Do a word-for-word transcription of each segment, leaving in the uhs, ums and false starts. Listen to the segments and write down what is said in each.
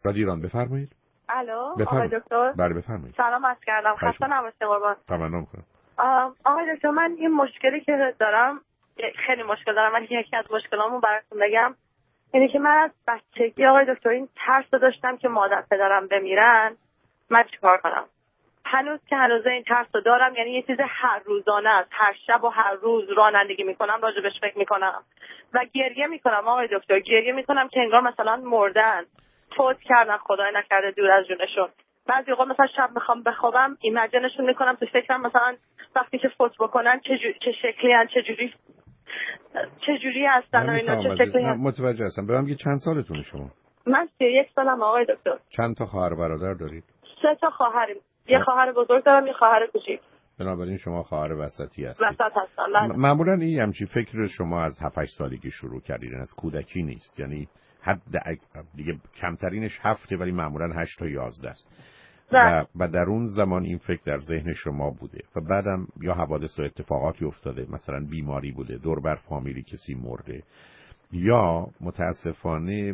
رادیو ایران بفرمایید. الو آقای دکتر. بله بفرمایید. سلام عرض کردم. خسته نباشید قربان. تمام کنم. آقای دکتر من یه مشکلی که دارم، خیلی مشکل دارم، من یکی از مشکلامو براتون بگم. اینه که من از بچگی آقای دکتر این ترس داشتم که مادر پدرم بمیرن من چیکار کنم. هنوز که هنوز این ترس رو دارم، یعنی یه چیز هر روزانه است، هر شب و هر روز رانندگی میکنم راجبش فکر میکنم و گریه میکنم آقای دکتر، گریه میکنم که انگار مثلا مردن، فوت کردن، خدای نکرده دور از جونشون. بعضی اوقات مثلا شب میخوام بخوابم ایمیجینشون میکنم تو فکرم مثلا وقتی که فوت بکنن چه جو... چه شکلی ان، چه جوری چه جوری هستن و اینا چه شکلی هستن. متوجه هستم. برام یه چند سالتونه شما؟ من سی و یک سالم آقای دکتر. چند تا خواهر برادر دارید؟ سه تا خواهریم. یه خواهر بزرگ دارم، یه خواهر کوچیک. بنابراین شما خواهر وسطی هستید. وسط هستم. معمولا این همچین فکر شما از هفت هشت سالگی شروع کردین، از کودکی نیست. یعنی حد دیگه کمترینش هفته ولی معمولا هشت تا یازده است. و, و در اون زمان این فکر در ذهن شما بوده و بعدم یا حوادث و اتفاقاتی افتاده، مثلا بیماری بوده، دور بر فامیلی کسی مرده، یا متاسفانه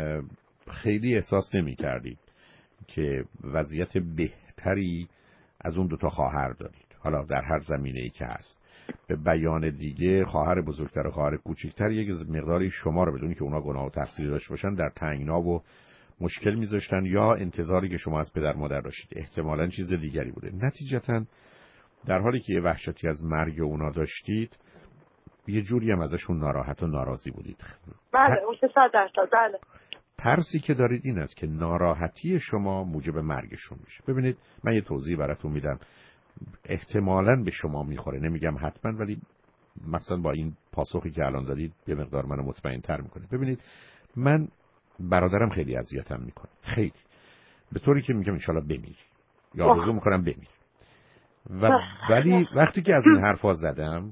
خیلی احساس نمی کردید که وضعیت بهتری از اون دوتا خواهر دارید، حالا در هر زمینه‌ای که هست. به بیان دیگه خواهر بزرگتر و خواهر کوچکتر یک مقداری شما رو بدون که اونا گناه و تقصیری داشته باشن در تنگنا و مشکل میذاشتن، یا انتظاری که شما از پدر مادر داشتید احتمالاً چیز دیگری بوده. نتیجتاً در حالی که یه وحشتی از مرگ اونا داشتید، یه جوری هم ازشون ناراحت و ناراضی بودید. بله اون صد درصد. بله. ترسی که دارید این است که ناراحتی شما موجب مرگشون میشه. ببینید من یه توضیح براتون میدم، احتمالاً به شما میخوره، نمیگم حتما، ولی مثلا با این پاسخی که الان دادید یه مقدار منو مطمئن تر میکنه. ببینید من برادرم خیلی اذیتم میکنه، خیلی، به طوری که میگم انشالله بمیری یا آرزو میکنم بمیری. و ولی وقتی که از این حرفا زدم،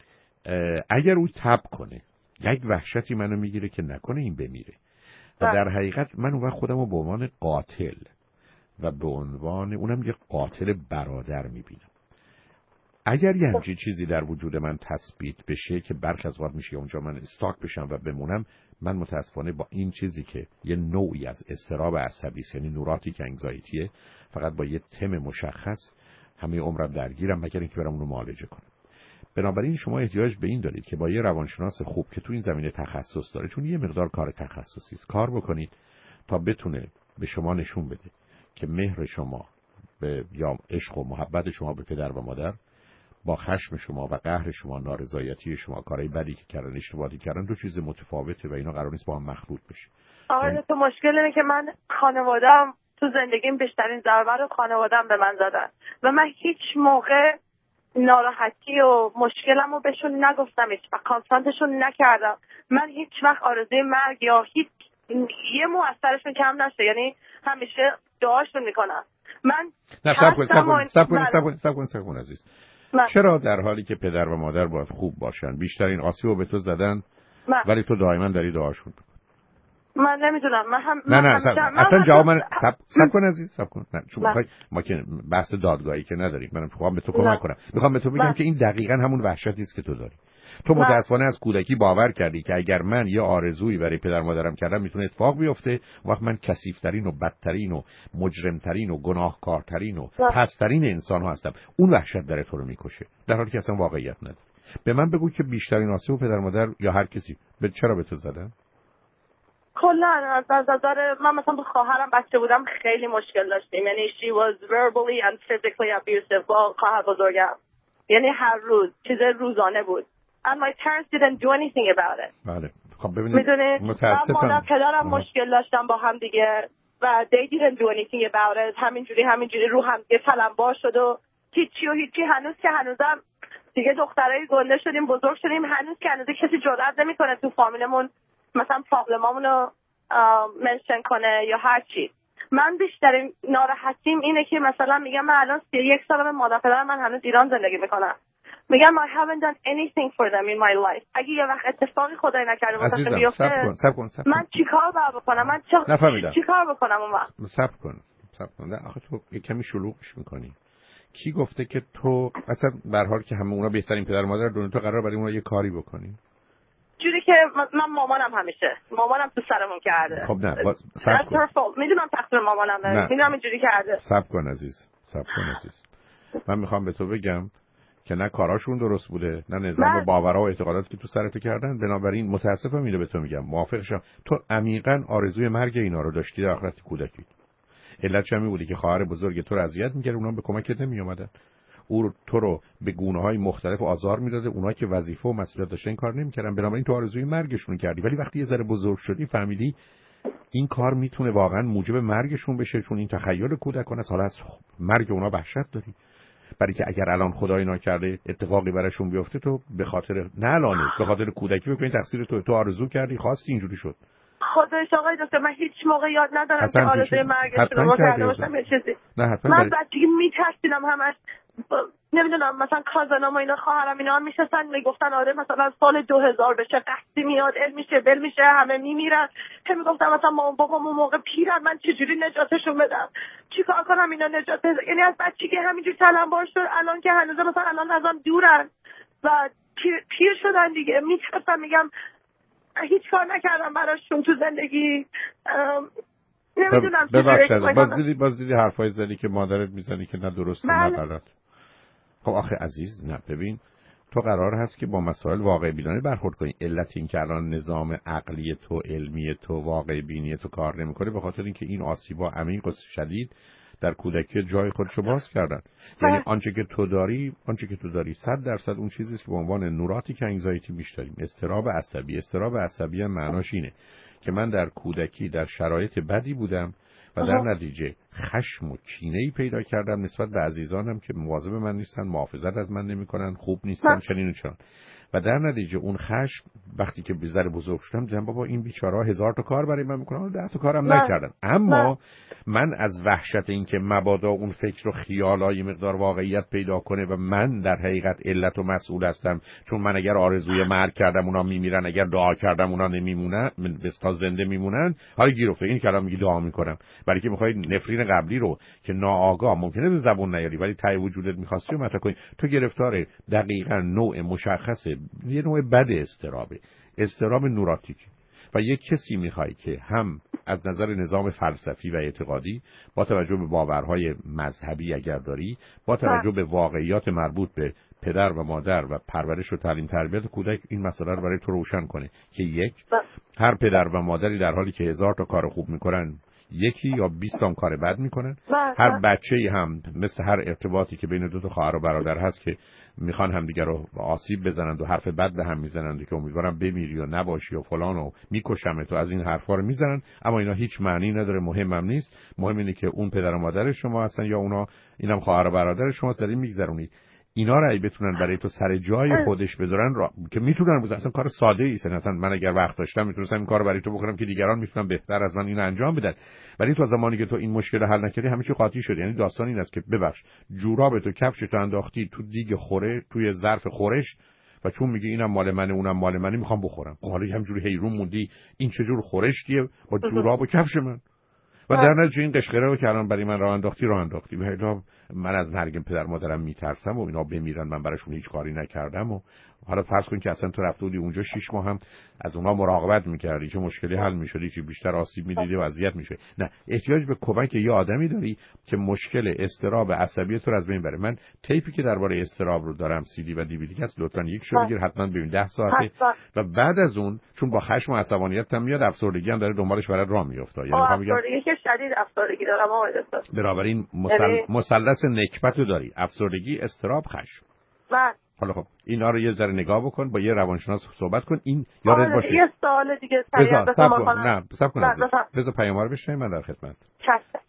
اگر او تب کنه یک وحشتی منو میگیره که نکنه این بمیره و در حقیقت من اون وقت خودم رو به عنوان قاتل و به عنوان اونم یه قاتل برادر میبینم. اگر یه همچین چیزی در وجود من تثبیت بشه که برخی از وقت میشه اونجا من استاک بشم و بمونم، من متاسفانه با این چیزی که یه نوعی از اضطراب عصبی است، یعنی نوراتیک انگزایتیه، فقط با یه تم مشخص همه عمرم درگیرم مگر اینکه برم اونو معالجه کنم. بنابراین شما احتیاج به این دارید که با یه روانشناس خوب که تو این زمینه تخصص داره، چون یه مقدار کار تخصصی است، کار بکنید تا بتونه به شما نشون بده که مهر شما به یا عشق و محبت شما به پدر و مادر با خشم شما و قهر شما، نارضایتی شما، کارهای بدی که کردن، اشتباهی کردن، دو چیز متفاوته و اینا قرار نیست با هم مخلوط بشه. آره تو مشکل اینه که من خانواده‌ام تو زندگیم بیشترین ضربه رو خانواده‌ام به من زدن و من هیچ موقع ناراحتی و مشکلم رو بهشون نگفتم، هیچ وقت کانفرانتشون نکردم. من هیچ وقت آرزوی مرگ یا هیچ یه مو از سرشون کم نشه، یعنی همیشه دعاشون میکنم. من نه سب کن سب کن سب کن سب کن سب کن سب کن عزیز، چرا در حالی که پدر و مادر باید خوب باشن بیشترین آسیب رو به تو زدن من. ولی تو دائما داری دعاشون بکن؟ من نمیدونم. من هم نه من نه هم اصلا جواب من سب سب کن عزیز سب کن. نه چون بخوای ما که بحث دادگاهی که نداریم، من میخوام به تو کمک کنم، میخوام به تو بگم که این دقیقاً همون وحشتی است که تو داری. تو متأسفانه از کودکی باور کردی که اگر من یه آرزویی برای پدر مادرم کردم میتونه اتفاق بیفته، وقت من کثیف‌ترین و بدترین و مجرم‌ترین و گناهکارترین و پست‌ترین انسان ها هستم. اون وحشت در تو رو میکشه در حالی که اصلا واقعیت نداره. به من بگو که بیشترین آسیب پدر مادر یا هر کسی به چرا به تو زدن؟ کلا از نظر من مثلا با خواهرم بچه بودم خیلی مشکل داشتیم، یعنی she was verbally and physically abusive با خواهر بزرگم، یعنی هر روز چیز روزانه بود and my parents didn't do anything about it. بله خب ببینید متاسفم مادر پدرم مشکل داشتم با هم دیگه و they didn't do anything about it. همینجوری همینجوری رو هم دیگه تلمبار شد و هیچی و هیچی. هنوز که هنوزم دیگه دخترای گنده شدیم، بزرگ شدیم، هنوز که هنوز کسی جرئت نمیکنه تو فامیلمون مثلا پرابلمامونو منشن کنه یا هر چی. من بیشترین ناراحتیم اینه که مثلا میگم من الان سی و یک سالمه، مادر پدرم من هنوز ایران زندگی میکنم، میگم I haven't done anything for them in my life. اگه یه وقت اتفاقی خدای نکرده واسه بیفته سب کن سب کن سب کن من چیکار باید بکنم؟ من چه چیکار بکنم اون وقت؟ سب کن سب کن نه آخه تو یه کمی شلوغش میکنی. کی گفته که تو اصلا به هر حال که همه اونا بهترین پدر مادر دنیا، تو قرار برای اونا یه کاری بکنی؟ جوری که من مامانم همیشه مامانم تو سرمون کرده. خب نه با... صبر کن. میدونم تقصیر مامانم، میدونم اینجوری کرده. صبر کن عزیز، صبر کن عزیز. من میخوام به تو بگم که نه کاراشون درست بوده، نه نظام و باورها و اعتقاداتی که تو سرت کردن. بنابراین متاسفم اینو به تو میگم، موافقشم. تو عمیقاً آرزوی مرگ اینا رو داشتی در وقتی کودکی. علتش همین بودی که خواهر بزرگ تو رو اذیت می‌کرد، اونها به کمکت نمی‌اومدن. او تو رو به گونه‌های مختلف آزار میداده، اونایی که وظیفه و مسئولیت داشتن این کار نمی‌کردن. بنابراین تو آرزوی مرگشون کردی. ولی وقتی یه ذره بزرگ شدی فهمیدی این کار میتونه واقعا موجب مرگشون بشه، چون این تخیل کودکانه است. حالا از مرگ اونا وحشت داری، برای که اگر الان خدای ناکرده اتفاقی براشون بیفته تو به خاطر نه الانه به خاطر کودکی بکنی تقصیر تو تو آرزو کردی، خواستی، اینجوری شد. خودش آقای دکتر من هیچ موقع یاد ندارم که آرزوی مرگشون رو کرده باشم یه چیزی. نه من بچگی میترسیدم همش، نمیدونم مثلا کازنام و اینا خواهرم اینا هم میشستن میگفتن آره مثلا سال دو هزار بشه قحطی میاد، ال میشه بل میشه، همه میمیرن. هم میگفتم مثلا مامان بابام اون موقع پیرن، من چجوری نجاتشون بدم، چیکار کنم اینا نجات بده. یعنی از بچگی همینجوری تلمبار شد. الان که هنوز مثلا الان ازم دورن و پیر, پیر شدن دیگه، میترسم. میگم هیچ کار نکردم براشون تو زندگی. نمیدونم چجوری. باز دیدی باز دیدی حرفای زدی که مادرت میزنی که نه درسته نه غلط. خب آخه عزیز، نه ببین، تو قرار هست که با مسائل واقع بینانه برخورد کنی. علت این که الان نظام عقلی تو، علمی تو، واقع بینی تو کار نمیکنه به خاطر اینکه این آسیبا عمیق و شدید در کودکی جای خودشو باز کردن. یعنی آنچه که تو داری، آنچه که تو داری صد درصد اون چیزی است که به عنوان نوراتیک انگزایتی میشتریم، اضطراب عصبی. اضطراب عصبی هم معناش اینه که من در کودکی در شرایط بدی بودم و در نتیجه خشم و کینه‌ای پیدا کردم نسبت به عزیزانم که مواظب من نیستن، محافظت از من نمی‌کنن، خوب نیستن، چنین و چنان. و در نتیجه اون خشم وقتی که به ذره بزرگ شدم دیدم بابا این بیچاره‌ها هزار تا کار برای من می‌کنن، ده تا کارم نکردن. اما من از وحشت این که مبادا اون فکر و خیالای مقدار واقعیت پیدا کنه و من در حقیقت علت و مسئول هستم، چون من اگر آرزوی مرگ کردم اونا میمیرن، اگر دعا کردم اونا نمیمونن، بستا زنده میمونن. حالا گیر افتاد این کلام میگی دعا میکنم، برای که میخوای نفرین قبلی رو که ناآگاه ممکنه به زبون نیاری ولی ته وجودت می‌خواستی و مطرح کنی. تو گرفتار دقیقاً نوع مشخص یه نوع بد اضطرابه، اضطراب نوراتیک. و یک کسی میخوای که هم از نظر نظام فلسفی و اعتقادی با توجه به باورهای مذهبی اگر داری، با توجه به واقعیات مربوط به پدر و مادر و پرورش و تعلیم تربیت کودک این مسئله رو برای تو روشن کنه که یک، هر پدر و مادری در حالی که هزار تا کار خوب میکنن یکی یا بیست تا کار بد میکنن. هر بچه‌ای هم مثل هر ارتباطی که بین دو تا خواهر و برادر هست که میخوان همدیگه رو آسیب بزنند و حرف بد به هم میزنند که امیدوارم بمیری و نباشی و فلان و میکشمت و از این حرفا رو میزنن. اما اینا هیچ معنی نداره، مهمم نیست. مهم اینه که اون پدر و مادر شما هستن یا اونا اینم خواهر و برادر شماست، دارین میگذرونید. اینا رو ای بتونن برای تو سر جای خودش بذارن را... که میتونن بزنن. اصلا کار ساده ای است. مثلا من اگر وقت داشتم میتونستم این کارو برای تو بکنم که دیگران میتونن بهتر از من اینو انجام بدن. ولی تو زمانی که تو این مشکل رو حل نکردی همه چی قاطی شد. یعنی داستان این است که ببخش جوراب تو کفش تو انداختی تو دیگ خوره، توی ظرف خورش، و چون میگه اینم مال منه اونم مال منه میخوام بخورم. حالا همجوری حیرون موندی این چه جور خورشتیه با جوراب و کفش من. و در نتیجه این قشقره رو که الان برای من راه انداختی راه انداختی. و من از مرگ پدر مادرم میترسم و اینا بمیرن، من براشون هیچ کاری نکردم. و حالا فرض کن که اصلا تو رفته بودی اونجا شش ماه هم از اونها مراقبت میکردی که مشکلی حل میشدی که بیشتر آسیب میدیدی و اذیت میشه. نه، احتیاج به کمک یه آدمی داری که مشکل اضطراب عصبی تو رو از بین بره. من تیپی که درباره اضطراب رو دارم سی دی و دی وی دی هست، لطفاً یک شو بگیر حتما ببین، ده ساعته. و بعد از اون چون با خشم و عصبانیت هم میاد افسردگی هم داره دنبالش برات راه میفته. یعنی میخوام بگم افسردگی که شدید افسردگی دارم آقای دکتر. بنابراین مسل... مثلث نکبت رو داری، افسردگی، اضطراب، خشم. بله. حالا خب اینا رو یه ذره نگاه بکن، با یه روانشناس صحبت کن. این یادت باشه. یه سوال دیگه سریع بذار نه صبر کن عزیز. بذار پیام رو بشنویم، من در خدمت. چشم.